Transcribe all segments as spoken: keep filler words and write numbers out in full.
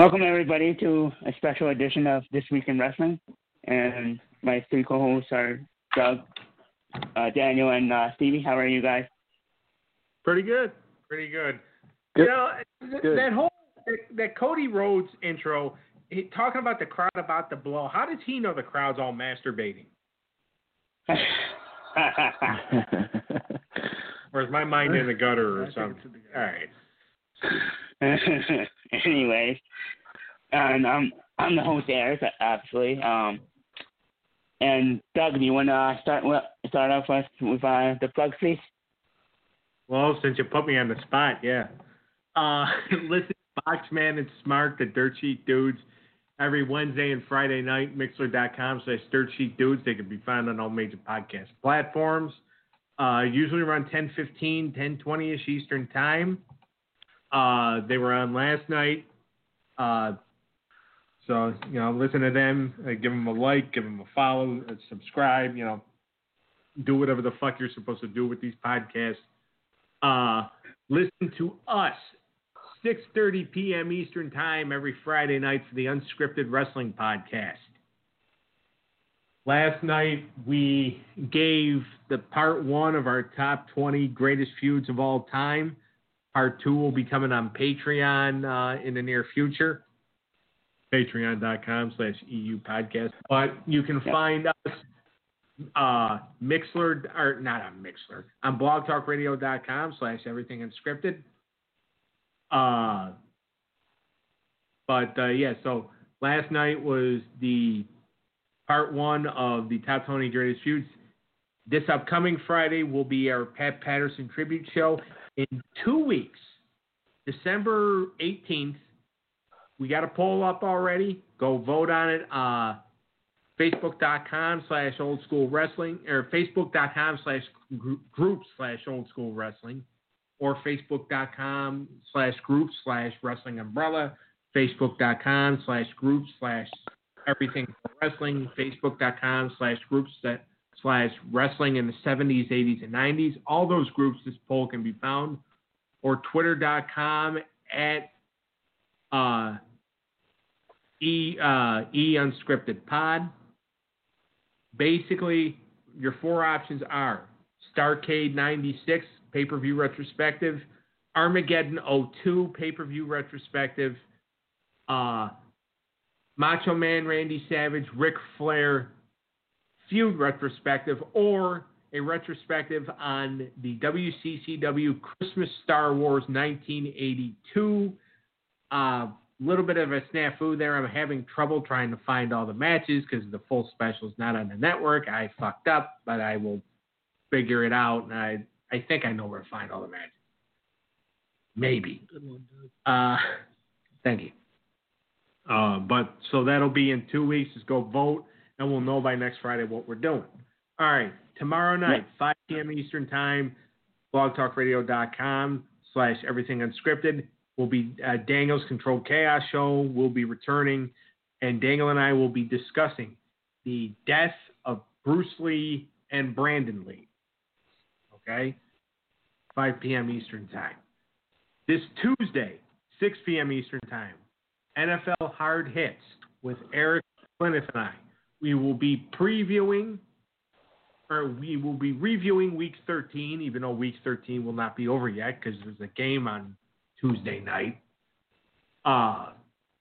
Welcome everybody to a special edition of This Week in Wrestling, and my three co-hosts are Doug, uh, Daniel, and uh, Stevie. How are you guys? Pretty good. Pretty good. Good. You know, th- Good. that whole that, that Cody Rhodes intro, he, talking about the crowd about the blow. How does he know the crowd's all masturbating? Or is my mind in the gutter or something? All right. Anyways, and um, I'm the host, Eric, actually. Um, and Doug, do you want to start well, start off with, with uh, the plug, please? Well, since you put me on the spot, yeah. Uh, listen to Boxman and Smart, the Dirt Sheet Dudes, every Wednesday and Friday night, Mixler.com slash Dirt Sheet Dudes. They can be found on all major podcast platforms. Uh, usually around ten fifteen, ten twenty-ish Eastern Time. Uh, they were on last night. Uh, so, you know, listen to them. Uh, give them a like, give them a follow, uh, subscribe, you know. Do whatever the fuck you're supposed to do with these podcasts. Uh, listen to us, six thirty p.m. Eastern Time every Friday night for the Unscripted Wrestling Podcast. Last night, we gave the part one of our top twenty greatest feuds of all time. Part two will be coming on Patreon uh, in the near future. Patreon.com slash EU podcast. But you can find us uh, Mixler, or not on Mixler, on blogtalkradio.com slash everything unscripted. Uh, but uh, yeah, so last night was the part one of the top twenty greatest feuds. This upcoming Friday will be our Pat Patterson tribute show. In two weeks, December eighteenth, we got a poll up already. Go vote on it. Uh, Facebook.com slash old school wrestling, or Facebook.com slash group slash old school wrestling, or Facebook.com slash group slash wrestling umbrella, Facebook.com slash group slash everything wrestling, Facebook.com slash groups that slash wrestling in the seventies, eighties, and nineties. All those groups, this poll can be found. Or twitter.com at uh, e, uh, e unscripted pod. Basically, your four options are Starrcade ninety-six, pay-per-view retrospective, Armageddon oh two, pay-per-view retrospective, uh, Macho Man Randy Savage, Ric Flair feud retrospective, or a retrospective on the W C C W Christmas Star Wars nineteen eighty-two. A uh, little bit of a snafu there. I'm having trouble trying to find all the matches because the full special is not on the network. I fucked up, but I will figure it out, and I, I think I know where to find all the matches. Maybe. Good one, Doug. Uh, thank you. Uh, but so that'll be in two weeks. Just go vote, and we'll know by next Friday what we're doing. All right, tomorrow night, five p.m. Eastern Time, blogtalkradio.com slash everything unscripted. Will be uh, Daniel's Controlled Chaos show. Will be returning, and Daniel and I will be discussing the death of Bruce Lee and Brandon Lee. Okay, five p.m. Eastern Time. This Tuesday, six p.m. Eastern Time, N F L Hard Hits with Eric Cliniff and I. We will be previewing, or we will be reviewing Week thirteen, even though Week thirteen will not be over yet because there's a game on Tuesday night. Uh,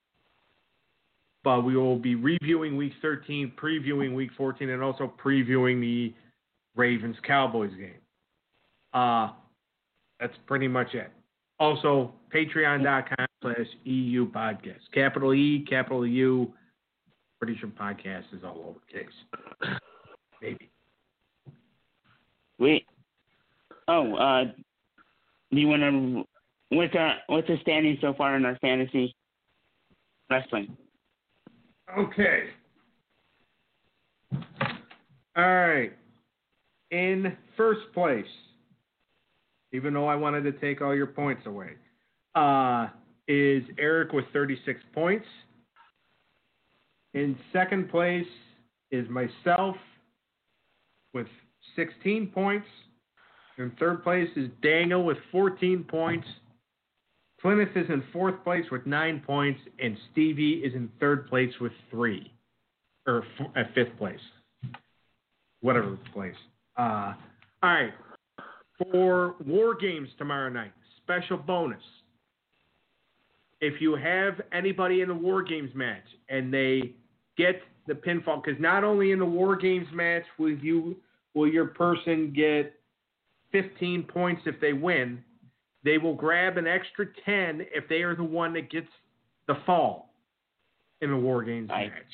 but we will be reviewing Week thirteen, previewing Week fourteen, and also previewing the Ravens-Cowboys game. Uh, that's pretty much it. Also, patreon.com slash EU podcast. Capital E, capital U. Pretty sure podcast is all lowercase. Maybe. Wait. Oh, uh, do you want to... What's, our, what's the standing so far in our fantasy wrestling? Okay. All right. In first place, even though I wanted to take all your points away, uh, is Eric with thirty-six points. In second place is myself with sixteen points. In third place is Daniel with fourteen points. Plymouth is in fourth place with nine points, and Stevie is in third place with three, or f- at fifth place, whatever place. Uh, all right, for War Games tomorrow night, special bonus. If you have anybody in the War Games match and they get the pinfall, because not only in the War Games match will you will your person get fifteen points if they win, they will grab an extra ten if they are the one that gets the fall in the War Games Right. match.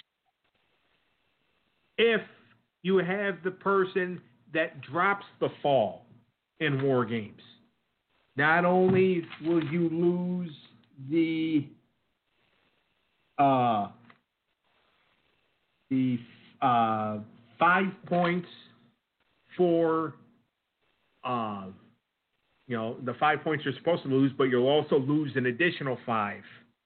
If you have the person that drops the fall in War Games, not only will you lose the uh, the uh, five points for uh, you know, the five points you're supposed to lose, but you'll also lose an additional five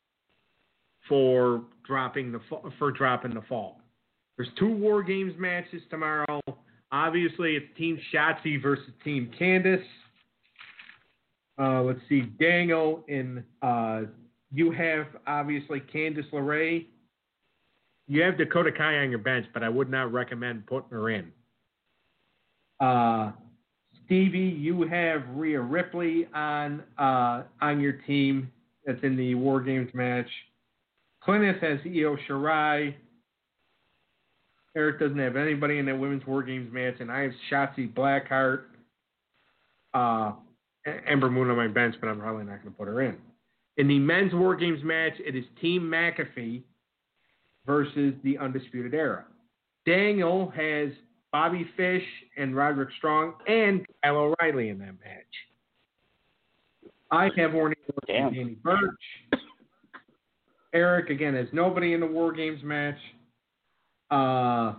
for dropping the for dropping the fall. There's two War Games matches tomorrow. Obviously, it's Team Shotzi versus Team Candace. Uh, let's see, Daniel and uh, you have obviously Candice LeRae. You have Dakota Kai on your bench, but I would not recommend putting her in. Uh, Stevie, you have Rhea Ripley on uh, on your team that's in the War Games match. Clintus has Io Shirai. Eric doesn't have anybody in that Women's War Games match, and I have Shotzi Blackheart. Uh, Ember Moon on my bench, but I'm probably not going to put her in. In the Men's War Games match, it is Team McAfee versus the Undisputed Era. Daniel has Bobby Fish and Roderick Strong and Kyle O'Reilly in that match. I have Orny and Danny Burch. Eric, again, has nobody in the War Games match. Uh,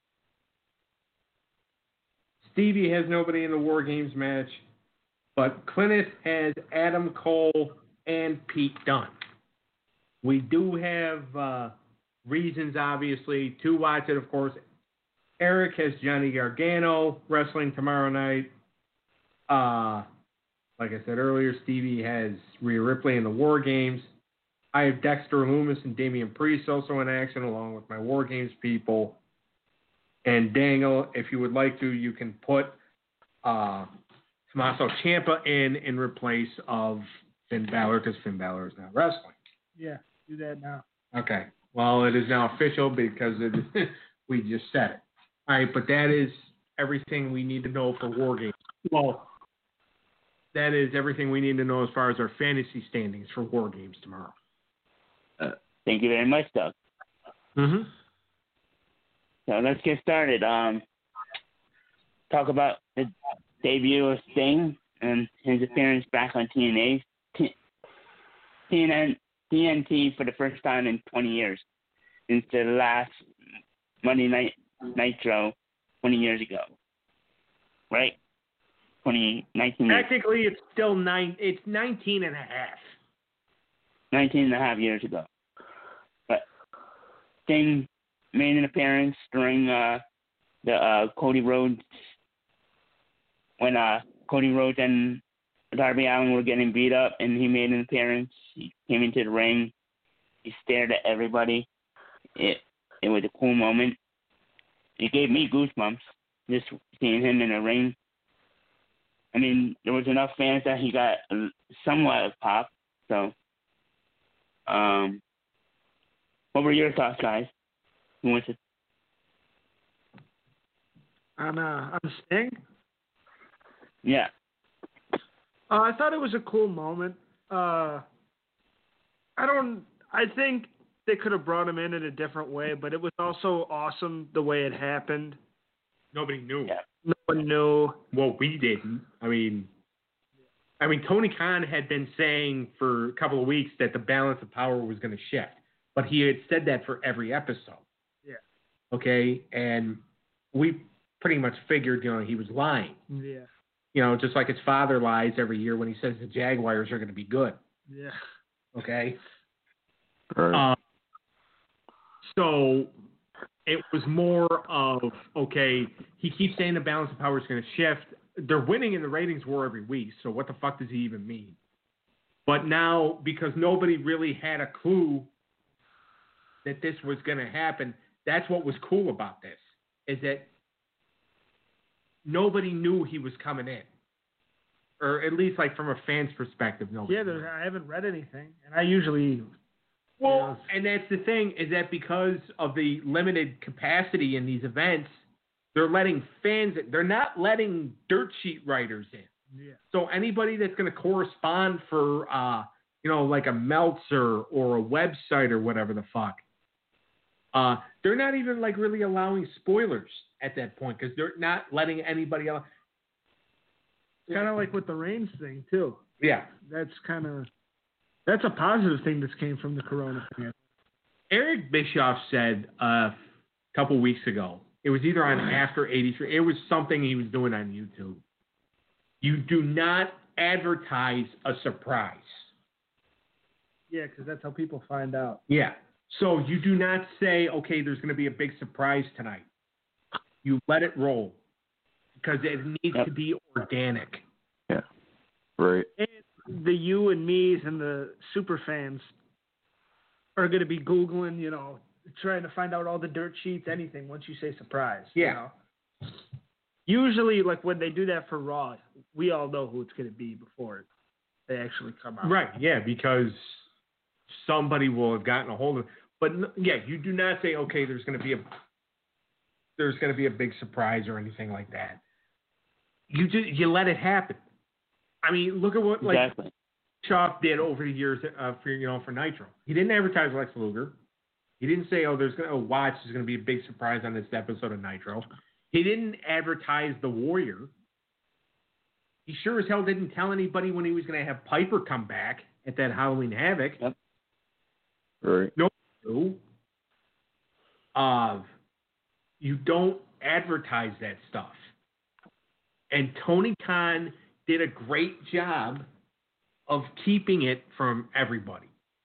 Stevie has nobody in the War Games match. But Clintus has Adam Cole and Pete Dunne. We do have uh, reasons, obviously, to watch it, of course. Eric has Johnny Gargano wrestling tomorrow night. Uh, like I said earlier, Stevie has Rhea Ripley in the War Games. I have Dexter Loomis and Damian Priest also in action, along with my War Games people. And Daniel, if you would like to, you can put uh, Tommaso Ciampa in in replace of Finn Balor, because Finn Balor is not wrestling. Yeah, do that now. Okay. Well, it is now official because it, we just said it. All right, but that is everything we need to know for War Games. Well, that is everything we need to know as far as our fantasy standings for War Games tomorrow. Uh, thank you very much, Doug. Mm-hmm. So let's get started. Um, talk about the debut of Sting and his appearance back on T N A. T- TNN, T N T for the first time in twenty years since the last Monday Night Nitro twenty years ago. Right? twenty nineteen Technically, it's still nine. It's nineteen and a half. nineteen and a half years ago. But Sting made an appearance during uh, the uh, Cody Rhodes, when uh, Cody Rhodes and Darby Allin were getting beat up, and he made an appearance. He came into the ring. He stared at everybody. It it was a cool moment. It gave me goosebumps just seeing him in the ring. I mean, there was enough fans that he got somewhat of pop. So, um, what were your thoughts, guys? Who wants to? On uh, on Sting, Yeah. uh, I thought it was a cool moment. Uh, I don't. I think they could have brought him in in a different way, but it was also awesome the way it happened. Nobody knew. Yeah. No one knew. Well, we didn't. I mean, I mean, Tony Khan had been saying for a couple of weeks that the balance of power was going to shift, but he had said that for every episode. Yeah. Okay, and we pretty much figured, you know, he was lying. Yeah. You know, just like his father lies every year when he says the Jaguars are going to be good. Yeah. Okay. Right. Uh, so it was more of, okay, he keeps saying the balance of power is going to shift. They're winning in the ratings war every week, so what the fuck does he even mean? But now, because nobody really had a clue that this was going to happen, that's what was cool about this, is that nobody knew he was coming in. Or at least, like, from a fan's perspective, nobody Yeah, knew. I haven't read anything. And I usually... Well, and that's the thing, is that because of the limited capacity in these events, they're letting fans, they're not letting dirt sheet writers in. Yeah. So anybody that's going to correspond for, uh, you know, like a Meltzer or a website or whatever the fuck, uh, they're not even like really allowing spoilers at that point because they're not letting anybody else. Kind of like with the Reigns thing too. Yeah, that's kind of that's a positive thing that came from the Corona thing. Eric Bischoff said uh, a couple weeks ago. It was either on After eighty-three. It was something he was doing on YouTube. You do not advertise a surprise. Yeah, because that's how people find out. Yeah. So you do not say, okay, there's going to be a big surprise tonight. You let it roll because it needs yep. to be organic. Yeah. Right. And the you and me's and the super fans are going to be Googling, you know, trying to find out all the dirt sheets, anything once you say surprise. Yeah. You know? Usually, like when they do that for Raw, we all know who it's going to be before they actually come out. Right, yeah, because somebody will have gotten a hold of it. But yeah, you do not say, okay, there's going to be a there's going to be a big surprise or anything like that. You just you let it happen. I mean, look at what like exactly. Bischoff did over the years uh, for you know for Nitro. He didn't advertise Lex Luger. He didn't say, oh, there's going to oh, watch there's going to be a big surprise on this episode of Nitro. He didn't advertise the Warrior. He sure as hell didn't tell anybody when he was going to have Piper come back at that Halloween Havoc. Yep. Right. No. Uh, you don't advertise that stuff. And Tony Khan did a great job of keeping it from everybody.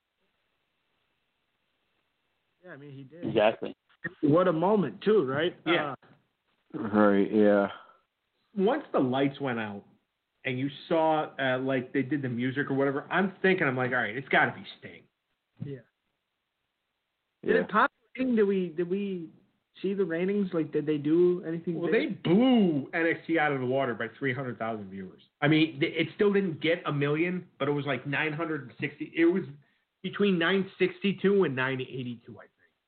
Yeah, I mean, he did. Exactly. What a moment, too, right? Yeah. Uh, Right, yeah. Once the lights went out and you saw, uh, like, they did the music or whatever, I'm thinking, I'm like, all right, it's got to be Sting. Yeah. Yeah. Did it pop? Did we, did we see the ratings? Like, did they do anything Well, big? they blew N X T out of the water by three hundred thousand viewers. I mean, it still didn't get a million, but it was like nine hundred sixty. It was between nine sixty-two and nine eighty-two, I think.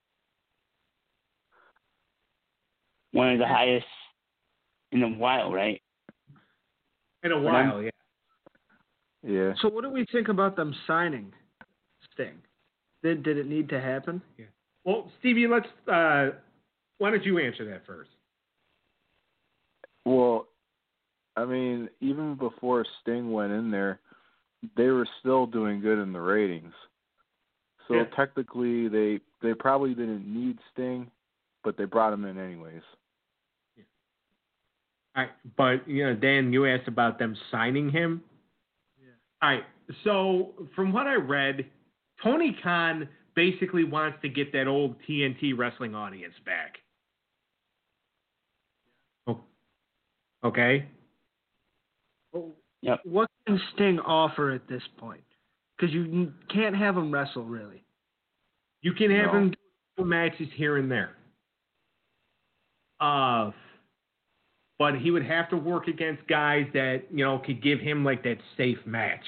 One of the highest in a while, right? In a while, yeah. Yeah. So what do we think about them signing Sting? Did did it need to happen? Yeah. Well, Stevie, let's. Uh, why don't you answer that first? Well, I mean, even before Sting went in there, they were still doing good in the ratings. So Yeah. technically, they they probably didn't need Sting, but they brought him in anyways. All right, but you know, Dan, you asked about them signing him. Yeah. All right, so from what I read, Tony Khan basically wants to get that old T N T wrestling audience back. Oh, okay. Well, Yep. what can Sting offer at this point? Because you n- can't have him wrestle, really. You can have No. him do matches here and there. Uh, but he would have to work against guys that, you know, could give him like that safe match.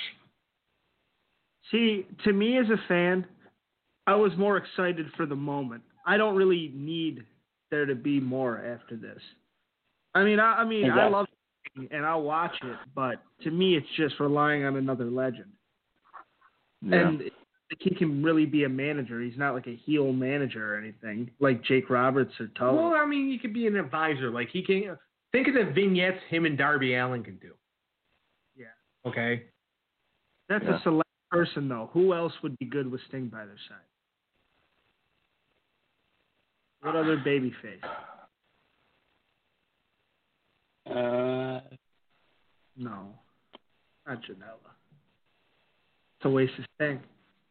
See, to me as a fan, I was more excited for the moment. I don't really need there to be more after this. I mean, I, I mean, Exactly. I love Sting and I'll watch it, but to me, it's just relying on another legend. Yeah. And he can really be a manager. He's not like a heel manager or anything, like Jake Roberts or Tully. Well, I mean, he could be an advisor. Like, he can think of the vignettes him and Darby Allin can do. Yeah. Okay. That's Yeah. a select person, though. Who else would be good with Sting by their side? What other babyface? Uh, No. Not Janela. It's a waste of Sting.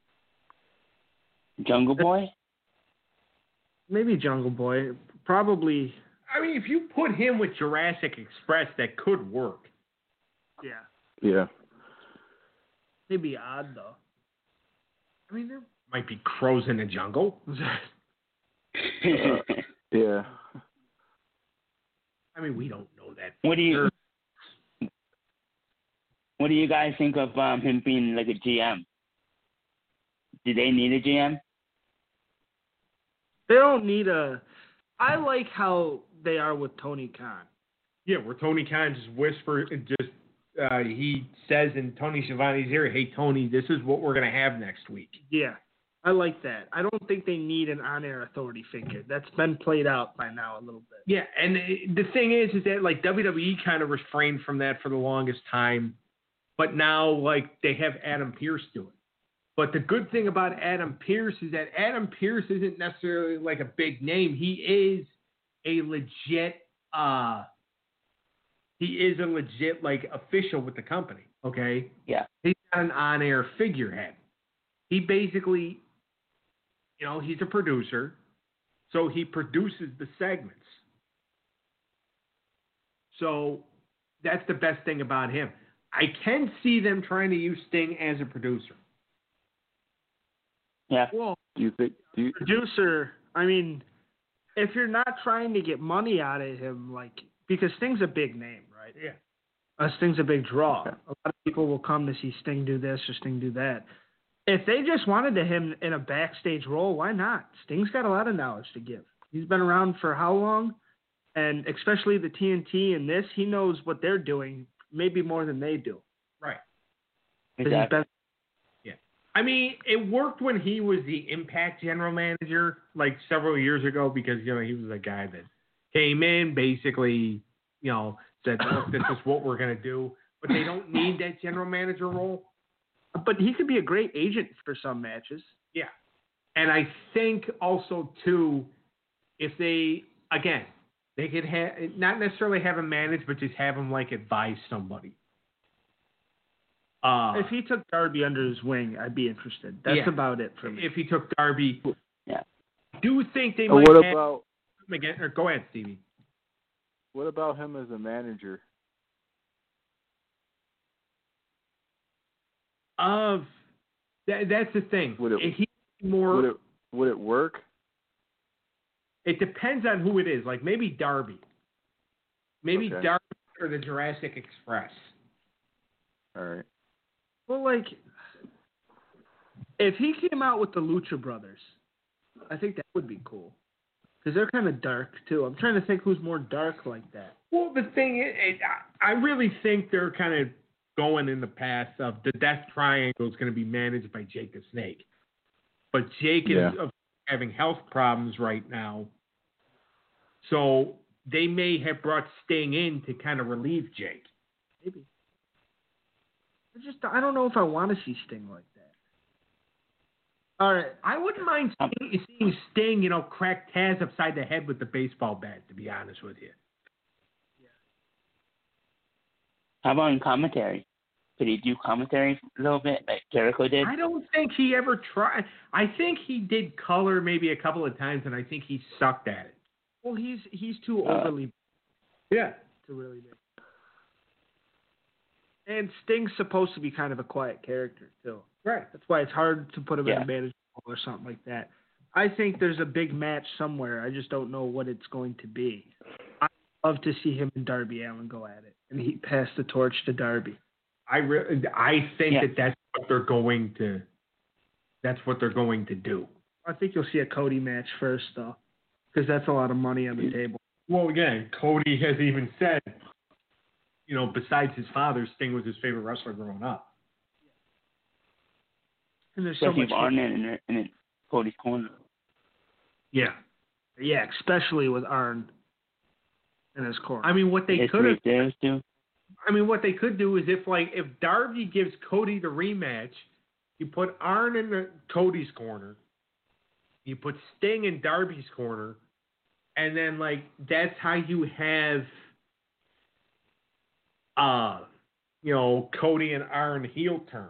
Jungle Boy? Maybe Jungle Boy. Probably. I mean, if you put him with Jurassic Express, that could work. Yeah. Yeah. It'd be odd though. I mean, there might be crows in the jungle. Uh, yeah. I mean, we don't know that. What do you Sure. What do you guys think of um, him being like a G M? Do they need a G M? They don't need a. I like how they are with Tony Khan. Yeah, where Tony Khan just whispers, just uh, he says in Tony Schiavone's ear, "Hey Tony, this is what we're gonna have next week." Yeah, I like that. I don't think they need an on-air authority figure. That's been played out by now a little bit. Yeah, and the thing is, is that like W W E kind of refrained from that for the longest time, but now like they have Adam Pearce do it. But the good thing about Adam Pearce is that Adam Pearce isn't necessarily like a big name. He is a legit, uh, he is a legit like official with the company. Okay. Yeah. He's not an on-air figurehead. He basically, you know, he's a producer, so he produces the segments. So that's the best thing about him. I can see them trying to use Sting as a producer. Yeah. Well, Do you think? Do you? producer, I mean, if you're not trying to get money out of him, like, because Sting's a big name, right? Yeah. Uh, Sting's a big draw. A lot of people will come to see Sting do this or Sting do that. If they just wanted to him in a backstage role, why not? Sting's got a lot of knowledge to give. He's been around for how long? And especially the T N T and this, he knows what they're doing maybe more than they do. Right. 'Cause he's Exactly. been- I mean, it worked when he was the Impact general manager, like several years ago, because you know he was a guy that came in, basically, you know, said, "Look, this is what we're gonna do." But they don't need that general manager role. But he could be a great agent for some matches. Yeah, and I think also too, if they again, they could have not necessarily have him manage, but just have him like advise somebody. Uh, If he took Darby under his wing, I'd be interested. That's Yeah. about it for me. if he took Darby, Yeah. I do think they Or might what have about him again. Or go ahead, Stevie. what about him as a manager? Of that, that's the thing. Would it- If he more. Would it would it work? It depends on who it is. Like maybe Darby. Maybe Okay. Darby or the Jurassic Express. All right. Well, like, if he came out with the Lucha Brothers, I think that would be cool. Because they're kind of dark, too. I'm trying to think who's more dark like that. Well, the thing is, it, I I really think they're kind of going in the path of the Death Triangle is going to be managed by Jake the Snake. But Jake Yeah. is uh, having health problems right now. So they may have brought Sting in to kind of relieve Jake. Maybe. I just, I don't know if I want to see Sting like that. All right. I wouldn't mind Um, seeing, seeing Sting, you know, crack Taz upside the head with the baseball bat, to be honest with you. How about in commentary? Could he do commentary a little bit, like Jericho did? I don't think he ever tried. I think he did color maybe a couple of times, and I think he sucked at it. Well, he's he's too Uh, overly Yeah. to really do. And Sting's supposed to be kind of a quiet character, too. Right. That's why it's hard to put him in Yeah. a manager role or something like that. I think there's a big match somewhere. I just don't know what it's going to be. I'd love to see him and Darby Allin go at it, and he pass the torch to Darby. I re- I think Yeah. that that's what they're going to. That's what they're going to do. I think you'll see a Cody match first, though, because that's a lot of money on the table. Well, again, Cody has even said, you know, besides his father, Sting was his favorite wrestler growing up. And there's so Especially much. with Arn in, in, in Cody's corner. Yeah, yeah, especially with Arn in his corner. I mean, what they It's could have. theirs too. I mean, what they could do is if, like, if Darby gives Cody the rematch, you put Arn in the, Cody's corner, you put Sting in Darby's corner, and then, like, that's how you have, uh, you know, Cody and Arn heel turn.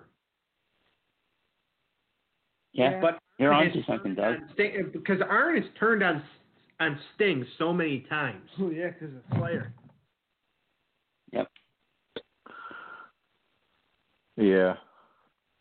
Yeah, But you're Arn onto has something, turned Doug. on Sting, because Arn has turned on on Sting so many times. oh yeah, because of Slayer. Yep. Yeah.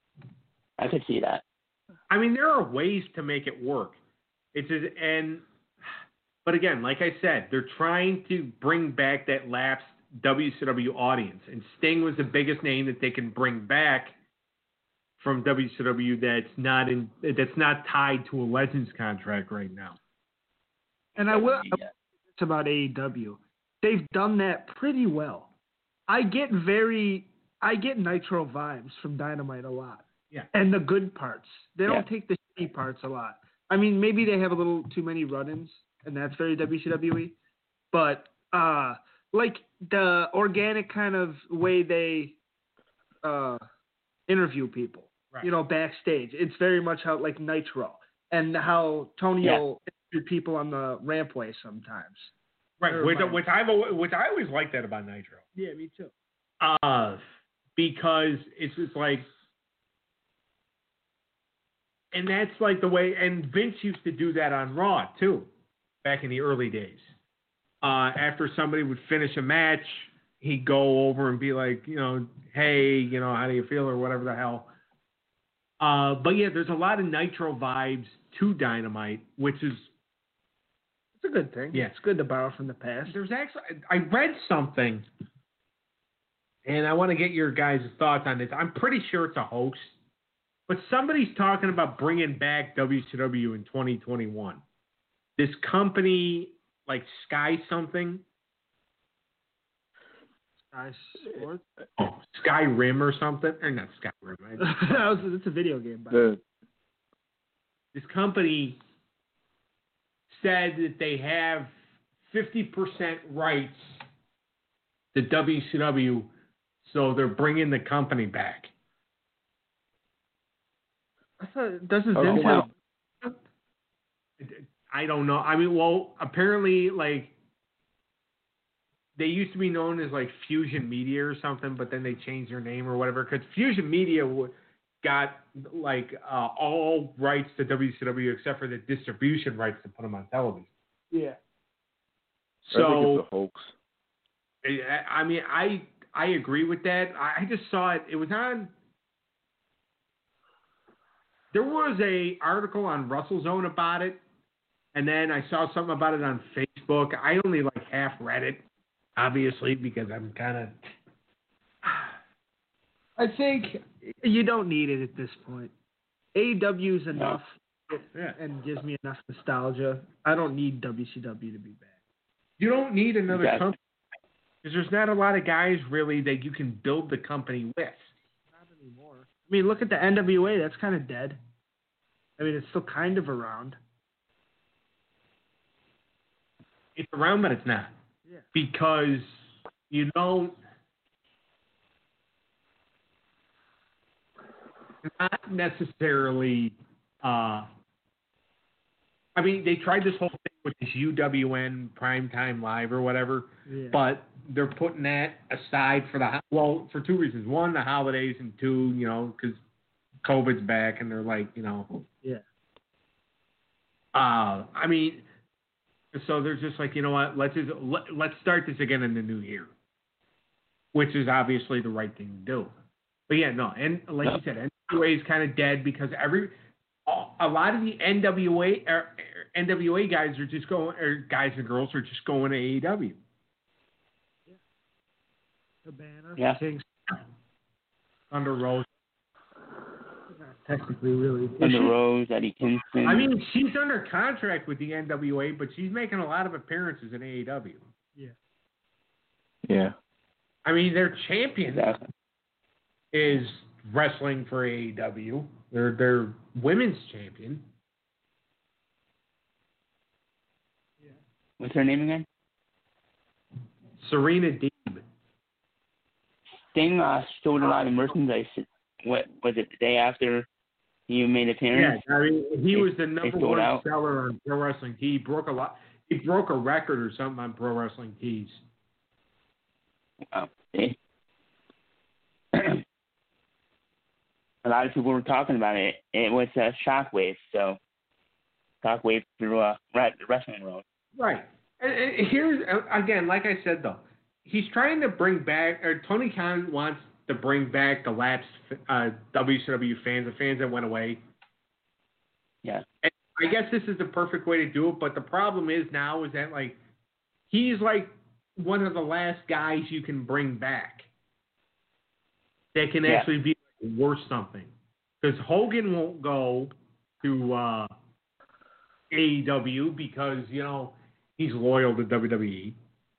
I could see that. I mean, there are ways to make it work. It's just, and, but again, like I said, they're trying to bring back that lapsed W C W audience, and Sting was the biggest name that they can bring back from W C W that's not in that's not tied to a Legends contract right now. And I will. Yeah. It's about A E W. They've done that pretty well. I get very, I get Nitro vibes from Dynamite a lot. Yeah. And the good parts. They don't Yeah. take the shitty parts a lot. I mean, maybe they have a little too many run-ins, and that's very W C W E. But uh, like the organic kind of way they uh, interview people, Right. you know, backstage. It's very much how like Nitro and how Tony Yeah. will interview people on the rampway sometimes. Right, Or which, mine. which I've al- which I always liked that about Nitro. Yeah, me too. Uh, because it's just like, and that's like the way, and Vince used to do that on Raw too, back in the early days. Uh, after somebody would finish a match, he'd go over and be like, you know, hey, you know, how do you feel or whatever the hell. Uh, but yeah, there's a lot of Nitro vibes to Dynamite, which is, It's a good thing. Yeah. It's good to borrow from the past. there's actually, I read something, and I want to get your guys' thoughts on this. I'm pretty sure it's a hoax, but somebody's talking about bringing back W C W in twenty twenty-one. This company, like Sky something, Nice sport. oh, Skyrim or something, or not Skyrim. I- that was, it's a video game. By The this company said that they have fifty percent rights to W C W, so they're bringing the company back. I thought doesn't Oh, Vince wow. have? I don't know. I mean, well, apparently, like, they used to be known as, like, Fusion Media or something, but then they changed their name or whatever, because Fusion Media w- got, like, uh, all rights to W C W except for the distribution rights to put them on television. Yeah. I think So, it's a hoax. I I mean, I I agree with that. I I just saw it. It was on. There was a article on WrestleZone about it, and then I saw something about it on Facebook. I only like half read it, obviously, because I'm kind of. I think you don't need it at this point. A E W is enough Yeah. and gives me enough nostalgia. I don't need W C W to be back. You don't need another Exactly. company because there's not a lot of guys really that you can build the company with. Not anymore. I mean, look at the N W A. That's kind of dead. I mean, it's still kind of around. It's around, but it's not. Yeah. Because you don't. Not necessarily. Uh, I mean, they tried this whole thing with this U W N Primetime Live or whatever, Yeah. but they're putting that aside for the ho- well for two reasons: one, the holidays, and two, you know, because COVID's back, and they're like, you know, Yeah. uh, I mean, so they're just like, you know what? Let's just, let, let's start this again in the new year, which is obviously the right thing to do. But yeah, no, and like you said, N W A is kind of dead because every a lot of the N W A or N W A guys are just going, or guys and girls are just going to A E W. Cabana. Yeah. Kings. Thunder Rose. Not technically, really. Is Thunder she? Rose, Eddie Kingston. I mean, she's under contract with the N W A, but she's making a lot of appearances in A E W. Yeah. Yeah. I mean, their champion exactly. is wrestling for A E W. They're their women's champion. What's her name again? Serena Deeb. Sting uh, showed a lot of merchandise. What was it? The day after he made an Yeah, appearance? I mean, he They- was the they number sold one out. seller on Pro Wrestling Tees. He broke a lot. He broke a record or something on Pro Wrestling Tees. Wow. They- a lot of people were talking about it. It was a Shockwave, so Shockwave through a uh, wrestling world. Right. And, and here's again, like I said though, he's trying to bring back, or Tony Khan wants to bring back the lapsed uh, W C W fans, the fans that went away. Yeah. And I guess this is the perfect way to do it, but the problem is now is that, like, he's like one of the last guys you can bring back that can Yeah. actually be worth something. Because Hogan won't go to uh, A E W because, you know, he's loyal to W W E.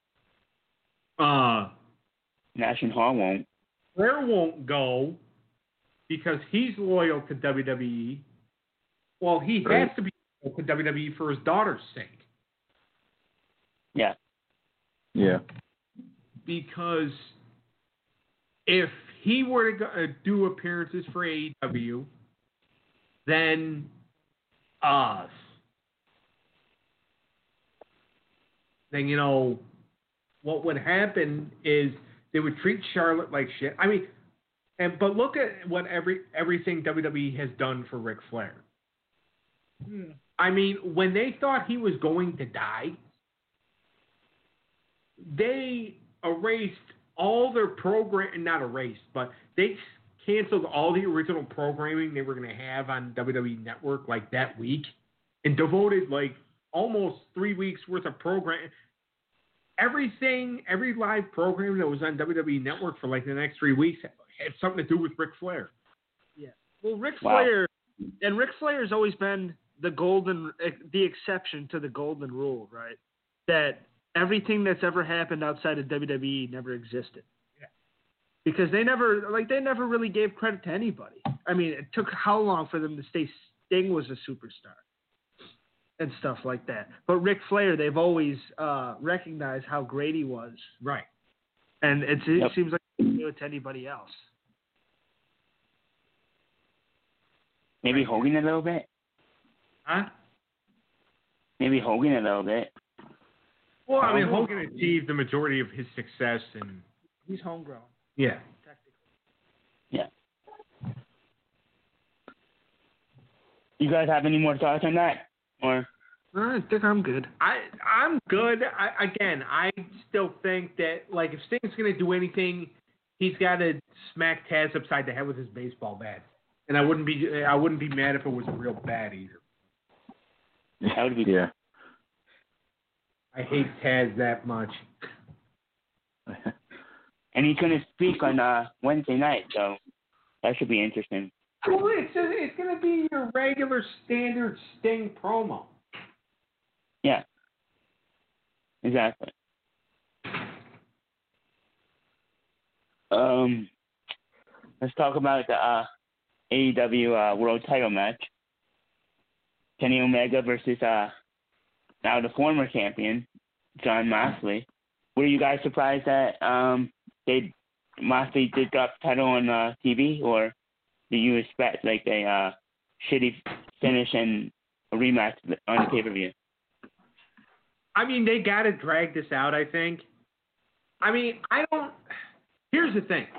Uh, National Hall won't. Flair won't go because he's loyal to W W E. Well, he has to be loyal to W W E for his daughter's sake. Yeah. Yeah. Because if he were to go, uh, do appearances for A E W, then uh, then, you know, what would happen is they would treat Charlotte like shit. I mean, and but look at what every everything W W E has done for Ric Flair. Hmm. I mean, when they thought he was going to die, they erased all their program, not erased, but they canceled all the original programming they were going to have on W W E Network like that week and devoted like almost three weeks worth of program. Everything, every live program that was on W W E Network for like the next three weeks had, had something to do with Ric Flair. Yeah. Well, Ric Wow. Flair, and Ric Flair's always been the golden, the exception to the golden rule, right? That everything that's ever happened outside of W W E never existed. Yeah. Because they never, like, they never really gave credit to anybody. I mean, it took how long for them to say Sting was a superstar and stuff like that. But Ric Flair, they've always uh, recognized how great he was. Right. And it's, it Yep. seems like they don't do it to anybody else. Maybe Hogan a little bit. Huh? Maybe Hogan a little bit. Well, I mean, Um, Hogan achieved the majority of his success in. He's homegrown, Yeah. technically. Yeah. You guys have any more thoughts on that? Or I think I'm good. I I'm good. I, again, I still think that like if Sting's gonna do anything, he's got to smack Taz upside the head with his baseball bat, and I wouldn't be I wouldn't be mad if it was a real bat either. That would be Yeah. I hate Taz that much. and he's gonna speak on uh Wednesday night, so that should be interesting. Well, it's just, it's gonna be your regular standard Sting promo. Yeah. Exactly. Um let's talk about the uh A E W uh, World Title match. Kenny Omega versus uh now the former champion, John Moxley. Were you guys surprised that um they Moxley did drop the title on uh, T V, or do you expect like a uh, shitty finish and a rematch on the pay per view? I mean, they got to drag this out, I think. I mean, I don't. Here's the thing.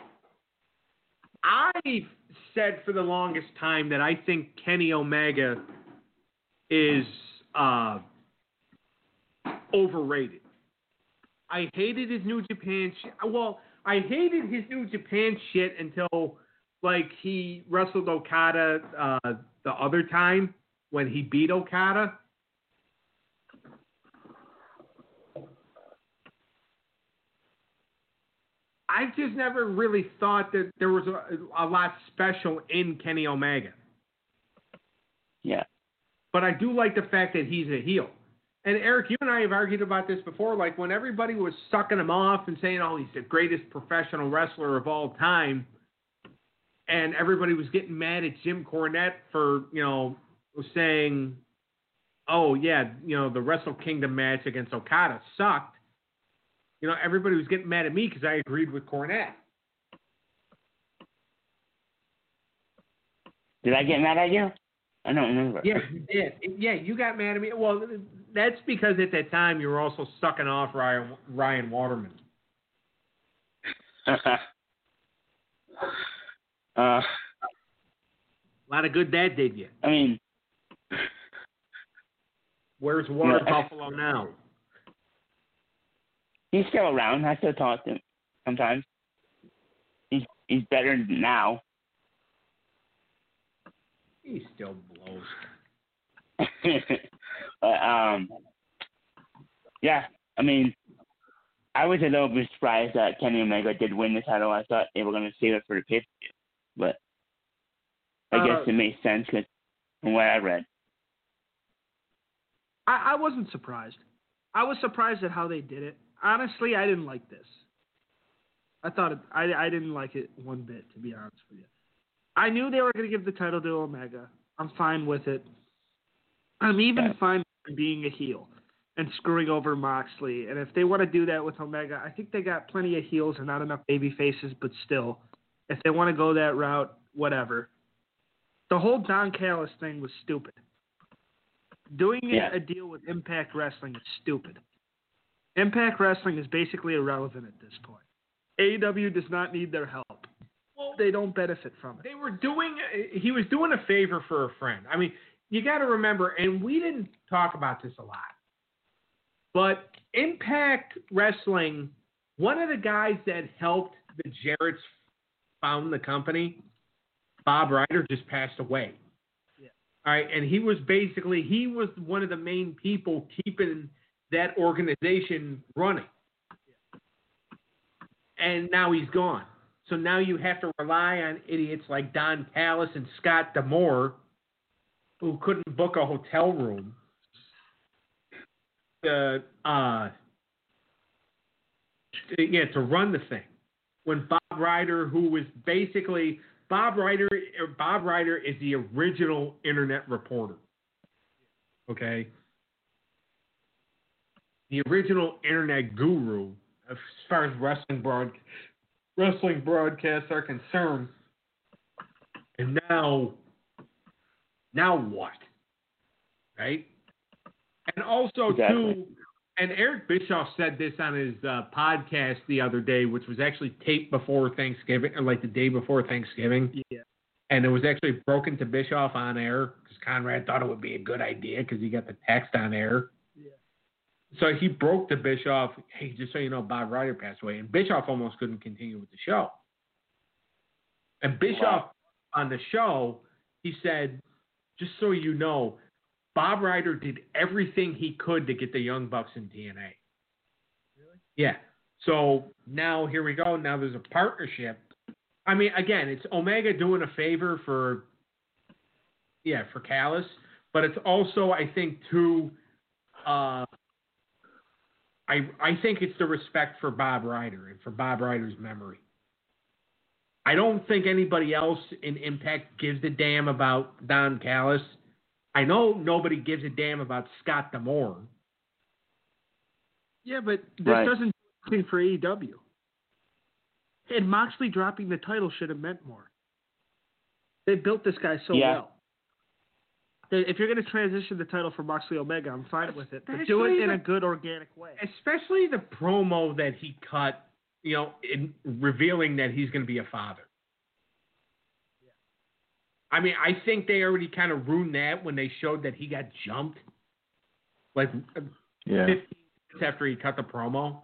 I've said for the longest time that I think Kenny Omega is uh, overrated. I hated his New Japan shit. Well, I hated his New Japan shit until, like, he wrestled Okada uh, the other time when he beat Okada. I've just never really thought that there was a, a lot special in Kenny Omega. Yeah. But I do like the fact that he's a heel. And Eric, you and I have argued about this before. Like when everybody was sucking him off and saying, oh, he's the greatest professional wrestler of all time. And everybody was getting mad at Jim Cornette for, you know, saying, oh, yeah, you know, the Wrestle Kingdom match against Okada sucked. You know, everybody was getting mad at me because I agreed with Cornette. Did I get mad at you? I don't remember. Yeah, you did. Yeah, you got mad at me. Well, that's because at that time you were also sucking off Ryan, Ryan Waterman. uh, A lot of good that did you. I mean, Where's Water Yeah. Buffalo now? he's still around. I still talk to him sometimes. He's he's better now. He still blows. but um, yeah, I mean, I was a little bit surprised that Kenny Omega did win the title. I thought they were going to save it for the pay-per-view, but I Uh, guess it makes sense cause from what I read. I, I wasn't surprised. I was surprised at how they did it. Honestly, I didn't like this. I thought it, I I didn't like it one bit, to be honest with you. I knew they were going to give the title to Omega. I'm fine with it. I'm even Yeah. fine with being a heel and screwing over Moxley. And if they want to do that with Omega, I think they got plenty of heels and not enough baby faces, but still, if they want to go that route, whatever. The whole Don Callis thing was stupid. Doing Yeah. a deal with Impact Wrestling is stupid. Impact Wrestling is basically irrelevant at this point. A E W does not need their help. Well, They don't benefit from it. they were doing. He was doing a favor for a friend. I mean, you got to remember, and we didn't talk about this a lot, but Impact Wrestling, one of the guys that helped the Jarretts found the company, Bob Ryder, just passed away. Yeah. All right, and he was basically he was one of the main people keeping that organization running. Yeah. And now he's gone. So now you have to rely on idiots like Don Callis and Scott D'Amore, who couldn't book a hotel room, to, uh, yeah, to run the thing. When Bob Ryder, who was basically Bob Ryder, Bob Ryder is the original internet reporter. Okay, the original internet guru as far as wrestling broad wrestling broadcasts are concerned. And now, now what? Right? And also, Exactly. too, and Eric Bischoff said this on his uh, podcast the other day, which was actually taped before Thanksgiving, or like the day before Thanksgiving. Yeah. And it was actually broken to Bischoff on air because Conrad thought it would be a good idea because he got the text on air. Yeah. So he broke to Bischoff, hey, just so you know, Bob Ryder passed away. And Bischoff almost couldn't continue with the show. And Bischoff, Wow. on the show, he said, just so you know, Bob Ryder did everything he could to get the Young Bucks in T N A. Really? Yeah. So now here we go. Now there's a partnership. I mean, again, it's Omega doing a favor for, yeah, for Callis. But it's also, I think, too, uh, I I think it's the respect for Bob Ryder and for Bob Ryder's memory. I don't think anybody else in Impact gives a damn about Don Callis. I know nobody gives a damn about Scott D'Amore. Yeah, but this Right. doesn't do anything for A E W. And Moxley dropping the title should have meant more. They built this guy so Yeah. well. That if you're going to transition the title for Moxley Omega, I'm fine with it. But do Especially it in the- a good, organic way. Especially the promo that he cut, you know, in revealing that he's going to be a father. Yeah. I mean, I think they already kind of ruined that when they showed that he got jumped, like Yeah. fifteen minutes after he cut the promo.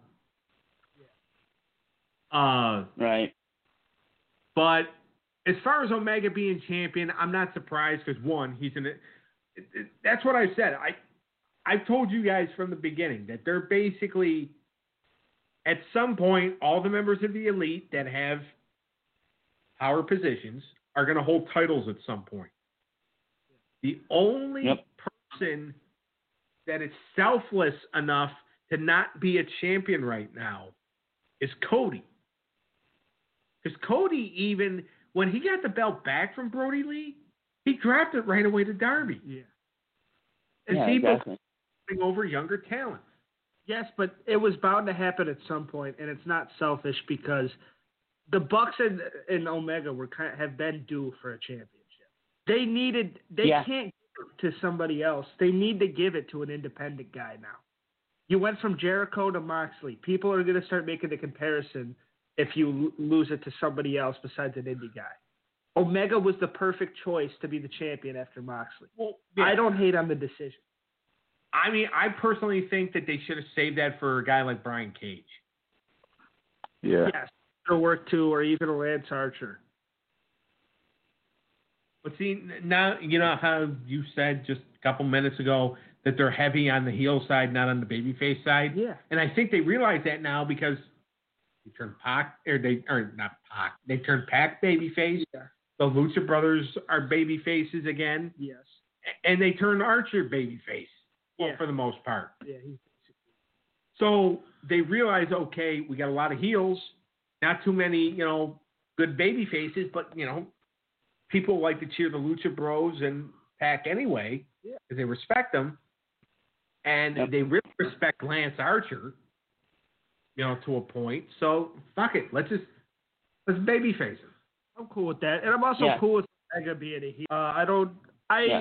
Uh, Right. but as far as Omega being champion, I'm not surprised because one, he's in it. it- it- That's what I said. I I've told you guys from the beginning that they're basically at some point all the members of the elite that have power positions are going to hold titles at some point. The only Yep. person that is selfless enough to not be a champion right now is Cody. Because Cody, even when he got the belt back from Brody Lee, he dropped it right away to Darby. Yeah. And Yeah, people exactly. putting over younger talent. Yes, but it was bound to happen at some point, and it's not selfish because the Bucks and, and Omega were kind of, have been due for a championship. They needed. They Yeah. can't give it to somebody else. They need to give it to an independent guy now. You went from Jericho to Moxley. People are going to start making the comparison if you l- lose it to somebody else besides an indie guy. Omega was the perfect choice to be the champion after Moxley. Well, I don't hate on the decision. I mean, I personally think that they should have saved that for a guy like Brian Cage. Yeah. Yes, to work too, or even a Lance Archer. But see, now, you know how you said just a couple minutes ago that they're heavy on the heel side, not on the babyface side? Yeah. And I think they realize that now because they turned Pac, or they, or not Pac, they turned Pac babyface. Yeah. The Lucha Brothers are baby faces again. Yes. And they turned Archer babyface, well, Yeah. for the most part. Yeah. He's So they realize, okay, we got a lot of heels, not too many, you know, good baby faces, but, you know, people like to cheer the Lucha Bros and Pac anyway, because Yeah. they respect them. And Yep. they really respect Lance Archer, you know, to a point. So, fuck it. Let's just, let's babyface him. I'm cool with that, and I'm also Yeah. cool with Omega being a heel. Uh, I don't. I. Yeah.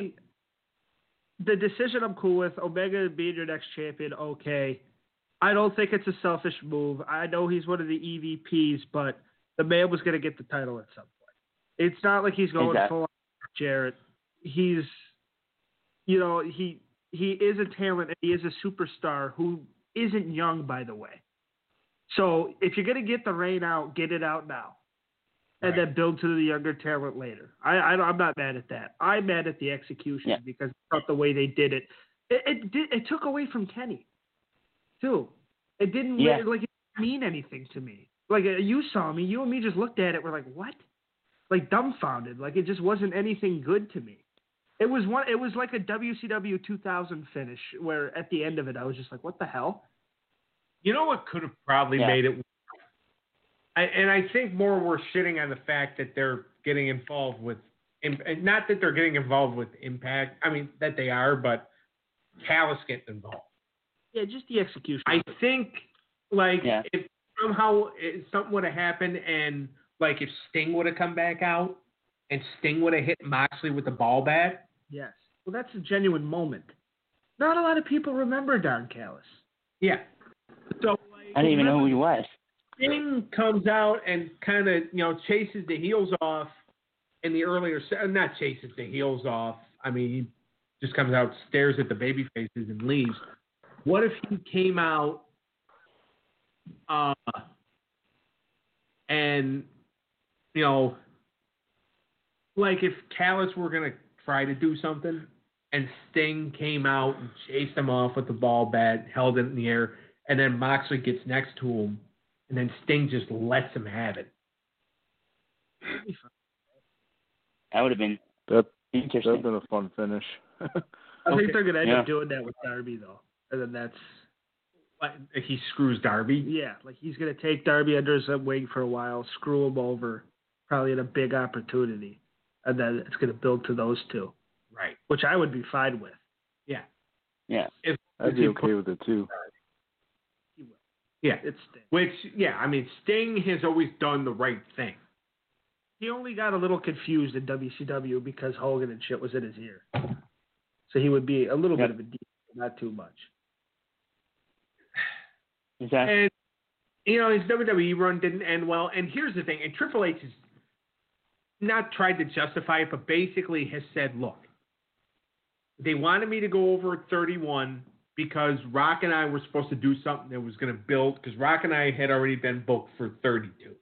The decision I'm cool with. Omega being your next champion. Okay. I don't think it's a selfish move. I know he's one of the E V Ps, but the man was going to get the title at some point. It's not like he's going Exactly. full on Jarrett. He's, you know, he he is a talent and he is a superstar who isn't young, by the way. So if you're going to get the reign out, get it out now. And Right. then build to the younger talent later. I, I I'm not mad at that. I'm mad at the execution Yeah. because of the way they did it. It it, did, it took away from Kenny, too. It didn't Yeah. really, like it didn't mean anything to me. Like uh, you saw me, you and me just looked at it. We're like, what? Like dumbfounded. Like it just wasn't anything good to me. It was one. It was like a W C W two thousand finish where at the end of it I was just like, what the hell? You know what could have probably Yeah. made it? I, and I think more we're shitting on the fact that they're getting involved with, and not that they're getting involved with Impact. I mean, that they are, but Callis getting involved. Yeah, just the execution. I think, like, Yeah. if somehow it, something would have happened and, like, if Sting would have come back out and Sting would have hit Moxley with the ball bat. Yes. Well, that's a genuine moment. Not a lot of people remember Don Callis. Yeah. So, like, I didn't even know who he was. Sting comes out and kind of, you know, chases the heels off in the earlier, se- not chases the heels off. I mean, he just comes out, stares at the baby faces and leaves. What if he came out uh, and, you know, like if Callis were going to try to do something and Sting came out and chased him off with the ball bat, held it in the air, and then Moxley gets next to him, and then Sting just lets him have it. That would have been That that'd interesting. have been a fun finish. I Okay. think they're going to end Yeah. up doing that with Darby, though. And then that's, Like, he screws Darby. yeah, like he's going to take Darby under his wing for a while, screw him over, probably in a big opportunity. And then it's going to build to those two, Right. which I would be fine with. Yeah. Yeah. If, I'd if be he okay put- with it too. He will. Yeah. It's Sting. Which, yeah, I mean, Sting has always done the right thing. He only got a little confused in W C W because Hogan and shit was in his ear. So he would be a little Yep. bit of a deep, not too much. Exactly. And, you know, his W W E run didn't end well. And here's the thing, and Triple H has not tried to justify it, but basically has said, look, they wanted me to go over at thirty-one because Rock and I were supposed to do something that was going to build, because Rock and I had already been booked for thirty-two.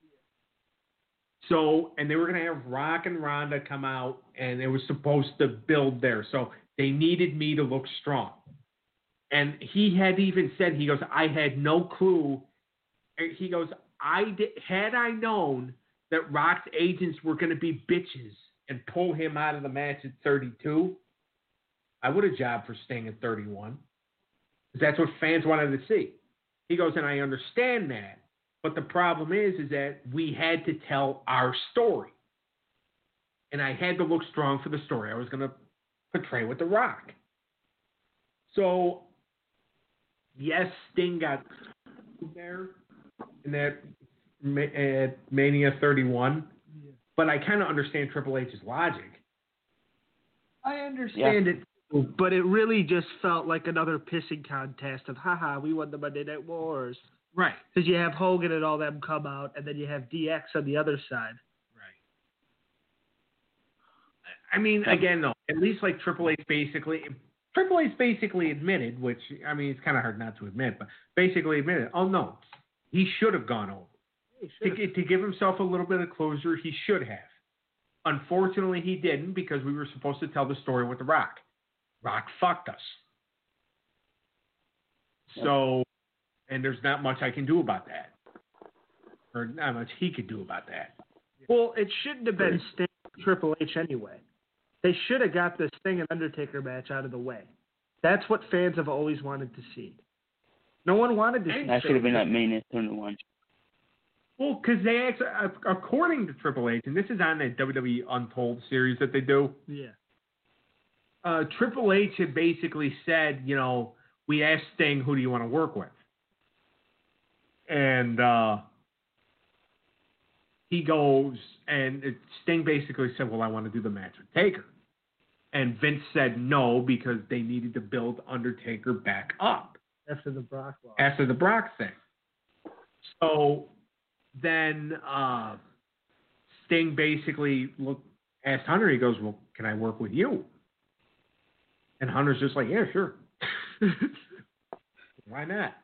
So, and they were going to have Rock and Ronda come out, and it was supposed to build there. So they needed me to look strong. And he had even said, he goes, I had no clue. He goes, I did, had I known that Rock's agents were going to be bitches and pull him out of the match at thirty-two, I would have jobbed for Sting at thirty-one. Because that's what fans wanted to see. He goes, and I understand that. But the problem is, is that we had to tell our story. And I had to look strong for the story I was going to portray with The Rock. So, yes, Sting got there in that at Mania thirty-one. Yeah. But I kind of understand Triple H's logic. I understand it, too, but it really just felt like another pissing contest of, haha, we won the Monday Night Wars. Right. Because you have Hogan and all them come out, and then you have D X on the other side. Right. I mean, again, though, at least like Triple H basically, Triple H basically admitted, which, I mean, it's kind of hard not to admit, but basically admitted, oh, no, he should have gone over. to, get- to give himself a little bit of closure. He should have. Unfortunately, he didn't because we were supposed to tell the story with The Rock. Rock fucked us. So, and there's not much I can do about that. Or not much he could do about that. Well, it shouldn't have been Sting Triple H anyway. They should have got this Sting and Undertaker match out of the way. That's what fans have always wanted to see. No one wanted to see That should have been that main tournament one. Well, because they actually, according to Triple H, and this is on the W W E Untold series that they do, Yeah. uh, Triple H had basically said, you know, we asked Sting, who do you want to work with? And uh, he goes, and it, Sting basically said, well, I want to do the match with Taker. And Vince said no because they needed to build Undertaker back up. After the Brock loss. After the Brock thing. So then uh, Sting basically looked, asked Hunter, he goes, well, can I work with you? And Hunter's just like, yeah, sure. Why not?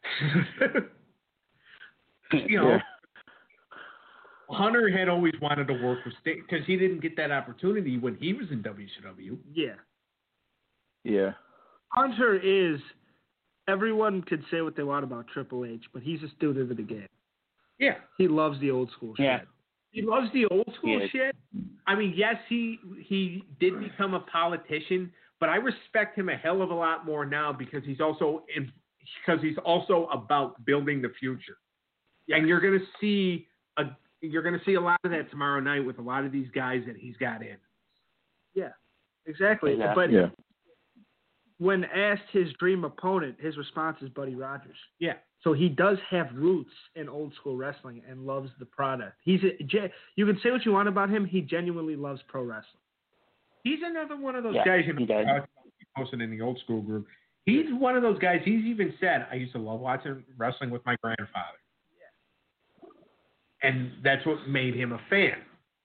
you know, Yeah. Hunter had always wanted to work with Sting because he didn't get that opportunity when he was in W C W. Yeah. Yeah. Hunter is, everyone could say what they want about Triple H, but he's a student of the game. Yeah. He loves the old school Yeah. shit. He loves the old school Yeah. shit. I mean, yes, he he did become a politician, but I respect him a hell of a lot more now because he's also in, because he's also about building the future. And you're gonna see a you're gonna see a lot of that tomorrow night with a lot of these guys that he's got in. Yeah, exactly. Yeah. But Yeah. when asked his dream opponent, his response is Buddy Rogers. Yeah. So he does have roots in old school wrestling and loves the product. He's a, ge- you can say what you want about him. He genuinely loves pro wrestling. He's another one of those Yeah, guys you know he does. I posted in the old school group. He's one of those guys. He's even said, "I used to love watching wrestling with my grandfather." Yeah. And that's what made him a fan.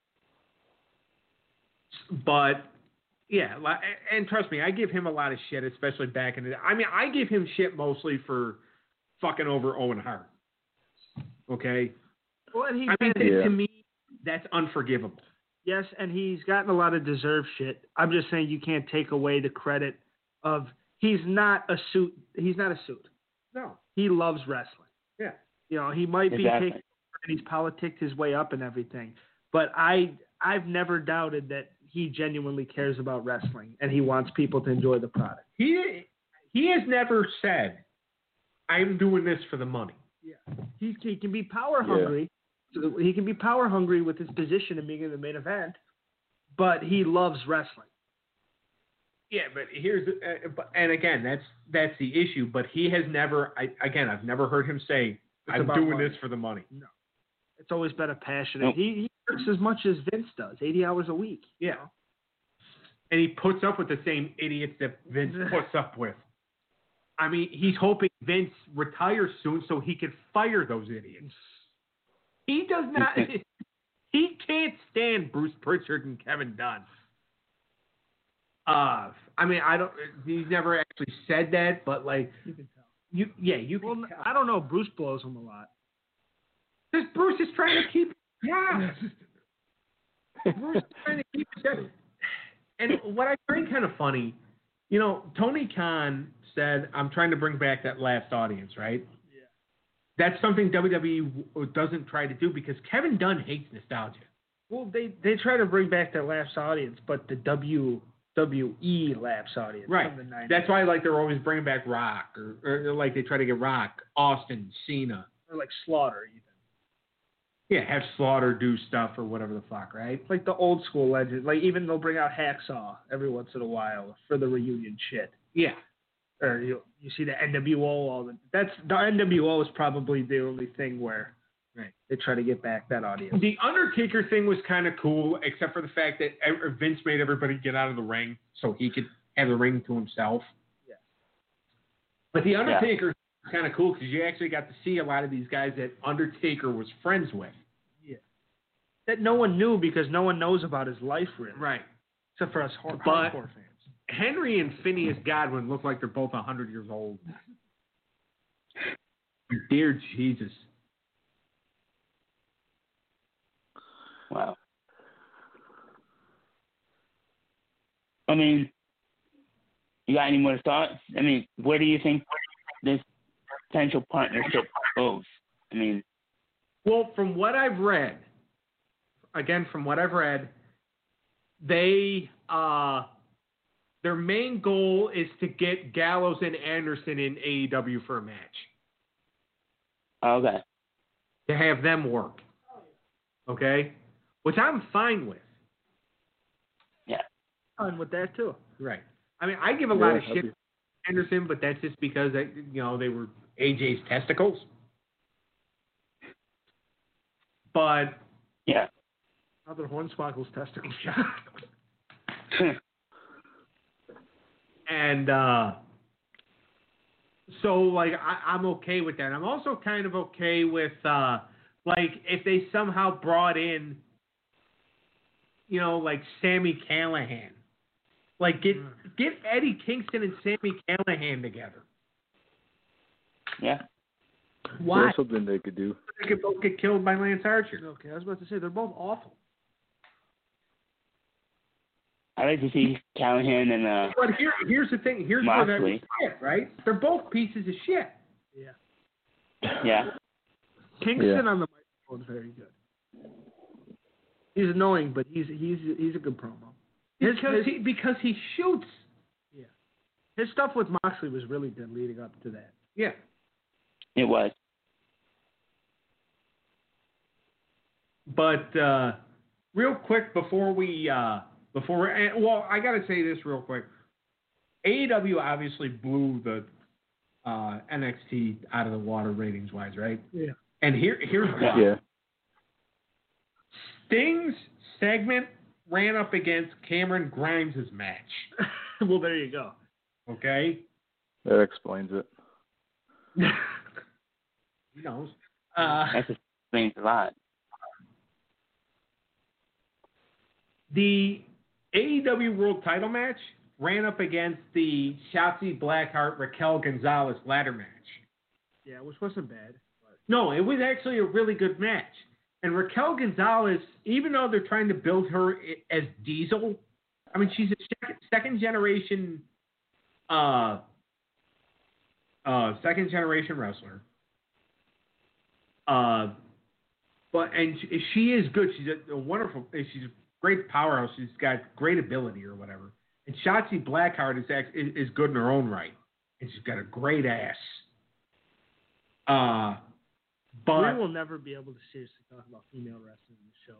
But yeah, li- and trust me, I give him a lot of shit, especially back in the. I mean, I give him shit mostly for fucking over Owen Hart. Okay. Well, and he I mean, Yeah. to me, that's unforgivable. yes, and he's gotten a lot of deserved shit. I'm just saying you can't take away the credit of he's not a suit. He's not a suit. No. He loves wrestling. Yeah. You know, he might be Exactly. taking and he's politicked his way up and everything, but I I've never doubted that he genuinely cares about wrestling and he wants people to enjoy the product. He he has never said, "I'm doing this for the money." Yeah, he he can be power Yeah. hungry. So that he can be power hungry with his position and being in the main event, but he loves wrestling. Yeah, but here's uh, but- and again, that's that's the issue. But he has never. I, again, I've never heard him say, "I'm about doing money." this for the money." It's always been a passionate. Nope. He, he works as much as Vince does, eighty hours a week. Yeah. And he puts up with the same idiots that Vince puts up with. I mean, he's hoping Vince retires soon so he can fire those idiots. He does not. He can't stand Bruce Pritchard and Kevin Dunn. Uh, I mean, I don't. He's never actually said that, but like, You can tell. you, yeah, you Well, can. tell. I don't know. Bruce blows him a lot. Because Bruce is trying to keep. Yeah. Bruce is trying to keep it. And what I find kind of funny, you know, Tony Khan said, "I'm trying to bring back that last audience," right? Yeah. That's something W W E doesn't try to do because Kevin Dunn hates nostalgia. Well, they they try to bring back that lapsed audience, but the W W E lapsed audience Right. from the nineties. That's why, like, they're always bringing back Rock, or, or like they try to get Rock, Austin, Cena. Or like Slaughter even. Yeah, have Slaughter do stuff or whatever the fuck, right? Like the old school legend. Like even they'll bring out Hacksaw every once in a while for the reunion shit. Yeah. Or you you see the N W O all the that's the N W O is probably the only thing where Right. they try to get back that audience. The Undertaker thing was kind of cool, except for the fact that ev- Vince made everybody get out of the ring so he could have the ring to himself. Yeah. But the Undertaker is kind of cool because you actually got to see a lot of these guys that Undertaker was friends with. Yeah. That no one knew because no one knows about his life really. Right. Except for us hard- But- hardcore fans. Henry and Phineas Godwin look like they're both one hundred years old. Dear Jesus. Wow. I mean, you got any more thoughts? I mean, where do you think this potential partnership goes? I mean, well, from what I've read, again, from what I've read, they uh, their main goal is to get Gallows and Anderson in A E W for a match. okay. To have them work. Okay? Which I'm fine with. Yeah. Fine with that too. Right. I mean, I give a lot Yeah, of shit that'd to Anderson, but that's just because they, you know, they were A J's testicles. But Yeah. Other Hornswoggle's testicle shot. and uh, so, like, I, I'm okay with that. I'm also kind of okay with, uh, like, if they somehow brought in, you know, like Sami Callihan. Like, get get Eddie Kingston and Sami Callihan together. Yeah. Why? That's something they could do. They could both get killed by Lance Archer. Okay, I was about to say they're both awful. I like to see Callahan and uh. But here, here's the thing. Here's where they're Moxley. shit, right? They're both pieces of shit. Yeah. Yeah. Kingston Yeah. on the microphone is very good. He's annoying, but he's he's he's a good promo. His, Because his, he because he shoots. yeah. His stuff with Moxley was really good leading up to that. Yeah. It was. But uh, real quick before we uh, before we, well, I got to say this real quick. A E W obviously blew the uh, N X T out of the water ratings wise, right? Yeah. And here here's why. Yeah. Sting's segment ran up against Cameron Grimes' match. Well, there you go. Okay. That explains it. He knows. Uh, That explains a lot. The A E W World Title match ran up against the Shotzi Blackheart Raquel Gonzalez ladder match. Yeah, which wasn't bad. No, it was actually a really good match. And Raquel Gonzalez, even though they're trying to build her i- as Diesel, I mean, she's a second, second generation, uh, uh, second generation wrestler. Uh, but and she, she is good. She's a, a wonderful. She's a great powerhouse. She's got great ability or whatever. And Shotzi Blackheart is, act- is is good in her own right, and she's got a great ass. Uh, but we will never be able to seriously talk about female wrestling in the show.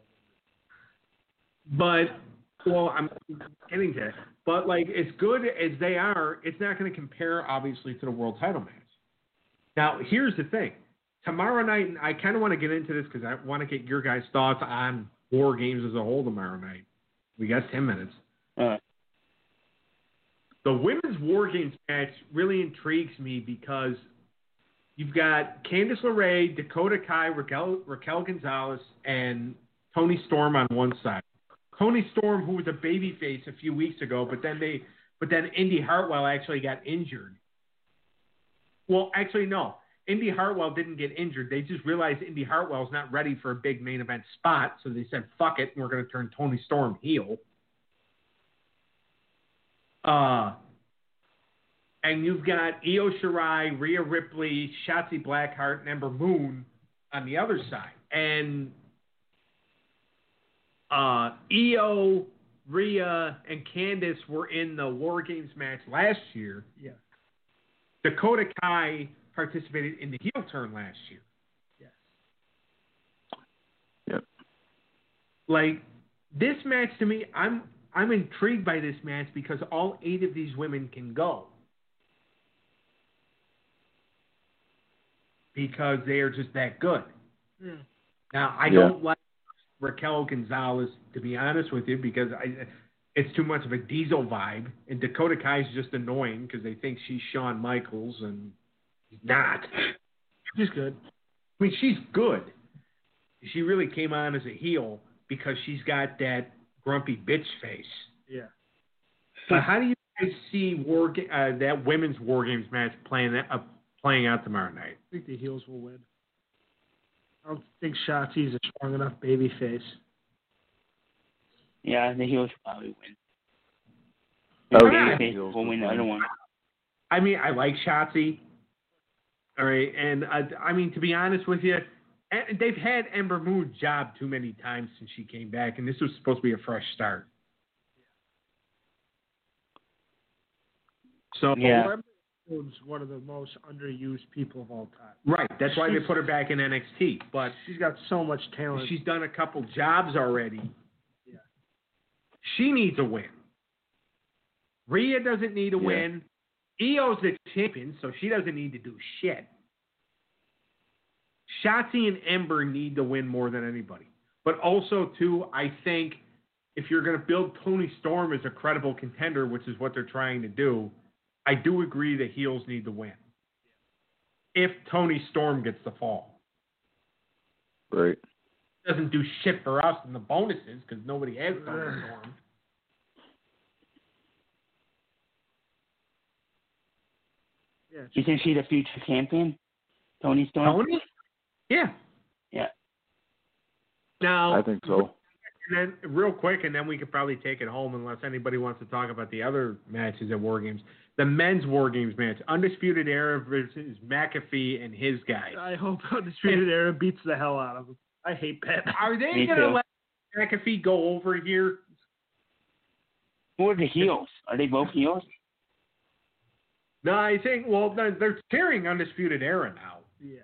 But, well, I'm getting to it. But, like, as good as they are, it's not going to compare, obviously, to the world title match. Now, here's the thing. Tomorrow night, and I kind of want to get into this because I want to get your guys' thoughts on War Games as a whole tomorrow night. We got ten minutes. Uh, The women's War Games match really intrigues me because you've got Candice LeRae, Dakota Kai, Raquel, Raquel Gonzalez, and Toni Storm on one side. Toni Storm, who was a babyface a few weeks ago, but then they, but then Indy Hartwell actually got injured. Well, actually, no. Indy Hartwell didn't get injured. They just realized Indy Hartwell's not ready for a big main event spot, so they said, fuck it, and we're going to turn Toni Storm heel. Uh, and you've got Io Shirai, Rhea Ripley, Shotzi Blackheart, and Ember Moon on the other side. And uh, Io, Rhea, and Candice were in the War Games match last year. Yeah. Dakota Kai participated in the heel turn last year. Yes. Yep. Like, this match to me, I'm I'm intrigued by this match because all eight of these women can go. Because they are just that good. Yeah. Now, I Yeah. don't like Raquel Gonzalez, to be honest with you, because I, it's too much of a Diesel vibe. And Dakota Kai is just annoying because they think she's Shawn Michaels, and he's not. She's good. I mean, she's good. She really came on as a heel because she's got that grumpy bitch face. Yeah. But how do you guys see war ga- uh, that women's War Games match playing uh, playing out tomorrow night? I think the heels will win. I don't think Shotzi's a strong enough baby face. Yeah, the heels will probably win. Oh, The yeah. babyface will win the other one. I mean, I like Shotzi. All right, and uh, I mean, to be honest with you, and they've had Ember Moon job too many times since she came back, and this was supposed to be a fresh start. So Yeah. Ember Moon's one of the most underused people of all time. right, that's why they put her back in N X T. But She's got so much talent. she's done a couple jobs already. Yeah. She needs a win. Rhea doesn't need a Yeah. win. Io's the champion, so she doesn't need to do shit. Shotzi and Ember need to win more than anybody. But also, too, I think if you're going to build Toni Storm as a credible contender, which is what they're trying to do, I do agree that heels need to win. If Toni Storm gets the fall. Right. Doesn't do shit for us in the bonuses because nobody has Toni Storm. Yeah. You think she's the future champion? Toni Storm? Toni? Yeah. Yeah. Now, I think so. And then, real quick, and then we could probably take it home unless anybody wants to talk about the other matches at War Games. The men's War Games match, Undisputed Era versus McAfee and his guys. I hope Undisputed Era beats the hell out of him. I hate Pat. Are they Me going to too. let McAfee go over here? Who are the heels? Are they both heels? No, I think, well, they're, they're carrying Undisputed Era now. Yeah.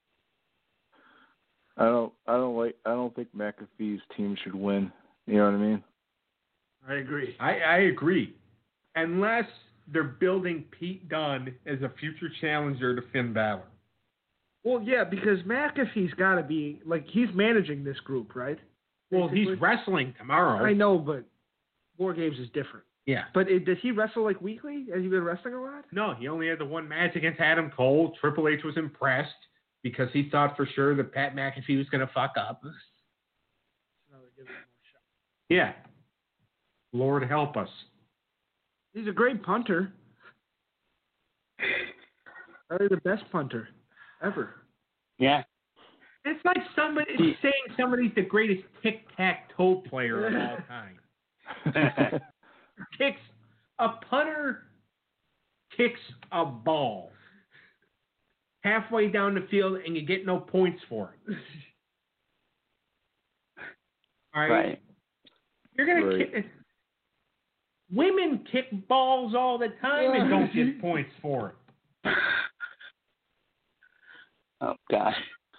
I don't. I don't like. I don't think McAfee's team should win. You know what I mean? I agree. I, I agree. Unless they're building Pete Dunne as a future challenger to Finn Balor. Well, yeah, because McAfee's got to be like he's managing this group, right? Well, Basically. he's wrestling tomorrow. I know, but War Games is different. Yeah. But it, does he wrestle like weekly? Has he been wrestling a lot? No, he only had the one match against Adam Cole. Triple H was impressed because he thought for sure that Pat McAfee was going to fuck up. No, they give him more shot. Yeah. Lord help us. He's a great punter. Probably the best punter ever. Yeah. It's like somebody it's saying somebody's the greatest tic-tac-toe player of all time. Kicks a punter kicks a ball halfway down the field and you get no points for it. All right. Right. You're gonna Right. kick. Women kick balls all the time and don't get points for it. Oh, God.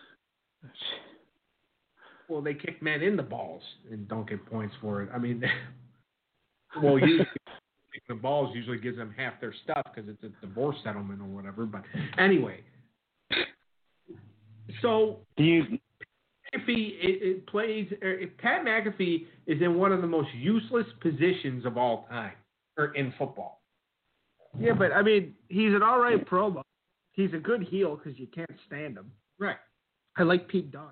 Well, they kick men in the balls and don't get points for it. I mean, well, usually kicking the balls usually gives them half their stuff because it's a divorce settlement or whatever. But anyway, so Do you McAfee it, it plays. Er, Pat McAfee is in one of the most useless positions of all time, or in football. Yeah, but I mean, he's an all right promo. He's a good heel because you can't stand him. Right. I like Pete Dunne.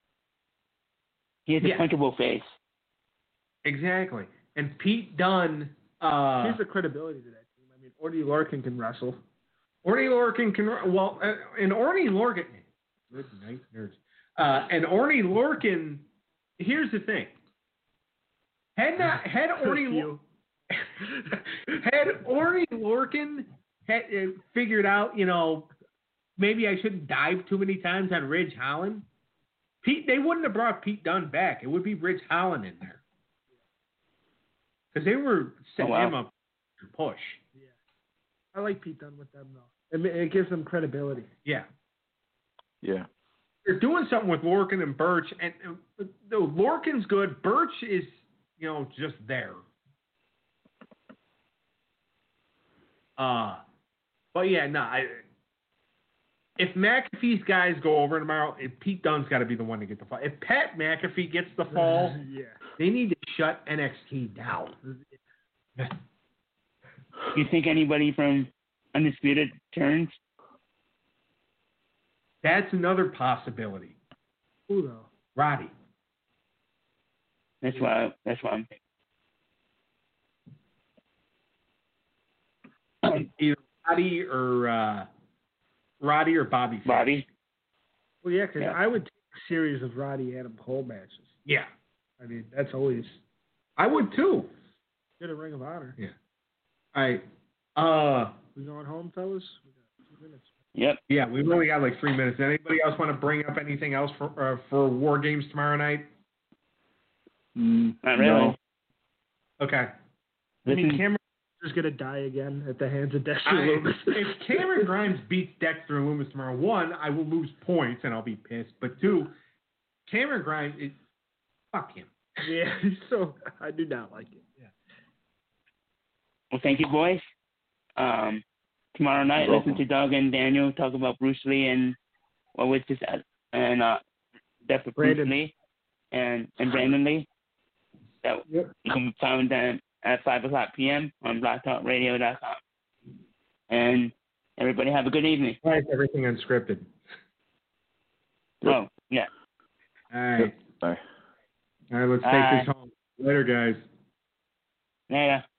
he has a Yeah. punchable face? Exactly. And Pete Dunne. Uh, He's the credibility to that team. I mean, Orty Larkin can wrestle. Orny Lorcan can well, uh, and Orny Lorcan. Good night, nerds. Uh, and Orny Lorcan. Here's the thing. Had not had Orny You. had Orny Lorcan had uh, figured out, you know, maybe I shouldn't dive too many times on Ridge Holland. Pete, they wouldn't have brought Pete Dunne back. It would be Ridge Holland in there because they were setting Oh, wow. him up to push. Yeah. I like Pete Dunne with them, though. It, it gives them credibility. Yeah. Yeah. They're doing something with Lorcan and Birch, and uh, no, Lorcan's good. Birch is, you know, just there. Uh, but yeah, no. I, if McAfee's guys go over tomorrow, if Pete Dunne's got to be the one to get the fall. If Pat McAfee gets the fall, yeah. they need to shut N X T down. You think anybody from Undisputed turns? That's another possibility. Who, though? Roddy. That's why. That's why I'm thinking. Either Roddy or uh, Roddy or Bobby. Fish. Bobby. Well, yeah, because Yeah. I would take a series of Roddy Adam Cole matches. Yeah. I mean, that's always I would too. Get a Ring of Honor. Yeah. All right. Uh, We going home, fellas? We got two minutes. Yep. yeah, we've only got like three minutes. Anybody else want to bring up anything else for uh, for War Games tomorrow night? Mm, Not really. no. Okay. I Listen, mean, Cameron. Just gonna die again at the hands of Dexter I, Loomis. if Cameron Grimes beats Dexter Loomis tomorrow, one, I will lose points and I'll be pissed. But two, Cameron Grimes, is, fuck him. Yeah, so I do not like it. Yeah. well, thank you, boys. Um, tomorrow night, You're listen welcome. to Doug and Daniel talk about Bruce Lee and what was this and uh, death of Bruce Brandon. Lee and and Brandon Lee. That Yep. you can find them at five o'clock p.m. on blog talk radio dot com. And everybody have a good evening. Why is everything unscripted? Yep. Oh, yeah. All right. Yep. Bye. All right, let's take Bye. this home. Later, guys. Later.